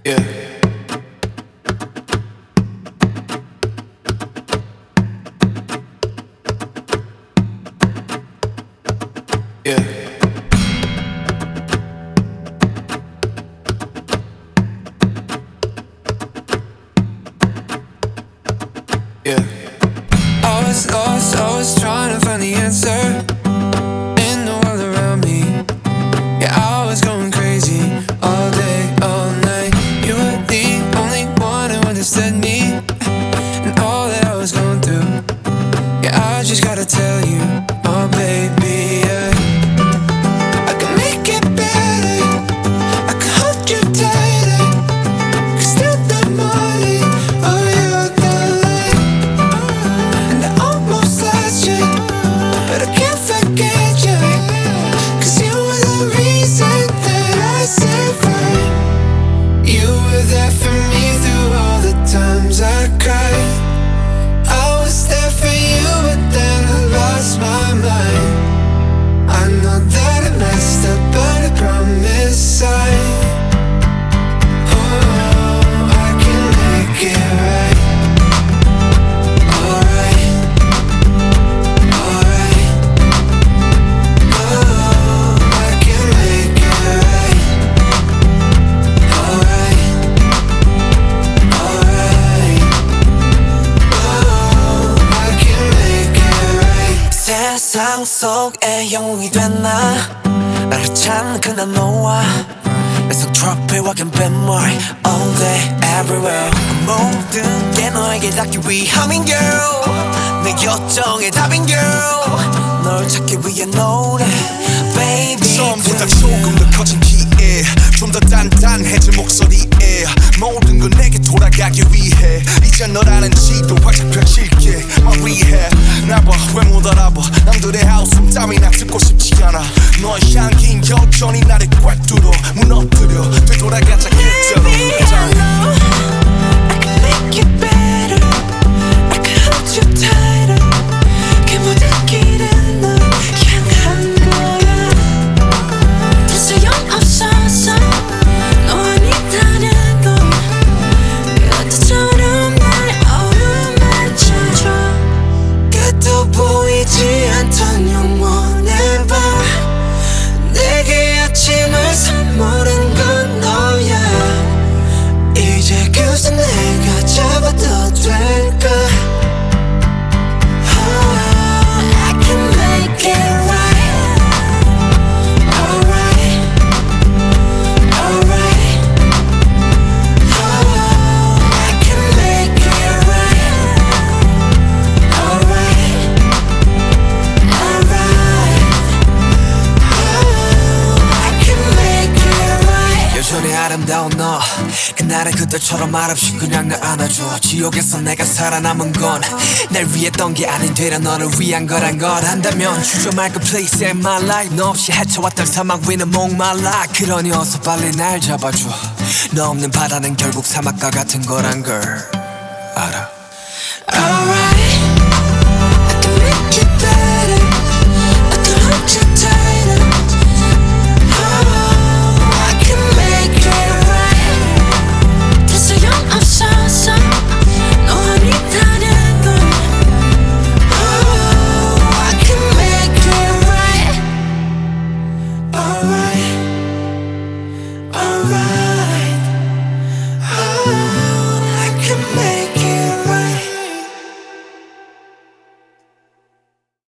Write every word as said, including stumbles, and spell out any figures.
Yeah. Yeah. Yeah. I was lost, I was trying to find the answer in the world around me. Yeah, I was going crazy all day, all night. You were the only one who understood me and all that I was going through. Yeah, I just gotta tell you, oh baby, yeah, I can make it better, I can hold you tighter, 'cause still the morning, oh you're the light. And I almost lost you, but I can't forget you, 'cause you were the reason that I survived. You were there for me through all the times I cried. I was there for you, but then I lost my mind. I know that I messed up, but I promise I, oh, I can make it right. Alright, alright, oh, I can make it right. Alright, alright, oh, I can make it right. 세상 속에 영웅이 됐나 나를 찾는 그날 너와 내 속 트러플과 긴 뱃머리 all day everywhere 모든 게 너에게 닿기 위함인 girl 내 요청의 답인 girl 널 찾기 위해 노래 baby 처음보다 조금 더 커진 기회 좀 더 단단해진 목소리에 모든 건 내게 돌아가기 위해 이제 너라는 지도 활짝 펼칠게 말위해 나봐 왜 못 알아봐 남들의 하우스 땀이나 듣고 싶지 않아 너의 향긴 여전히 나를 꽉 뚫어 무너뜨려 되돌아가자 그대로 Baby, I know I can make it better I can hold you tighter 그 모든 길은 널 향한 거야 더 소용없어서 너와 있다는 걸 그때처럼 날 어루만져줘 끝도 보이지 않던 영원의 밤 내게 아침을 선물한 건 너야 이제 그새 내가 잡아도 될까 oh, I can make it right Alright Alright oh, I can make it right Alright Alright oh, I can make it right 여전히 아름다운 너 그날의 그때처럼 말없이 그냥 날 안아줘 지옥에서 내가 살아남은 건 날 위했던 게 아닌 되려 너를 위한 거란 걸 안다면 주저 말고 please save my life 너 없이 헤쳐왔던 사막 위는 목말라 그러니 어서 빨리 날 잡아줘 너 없는 바다는 결국 사막과 같은 거란 걸 알아 Alright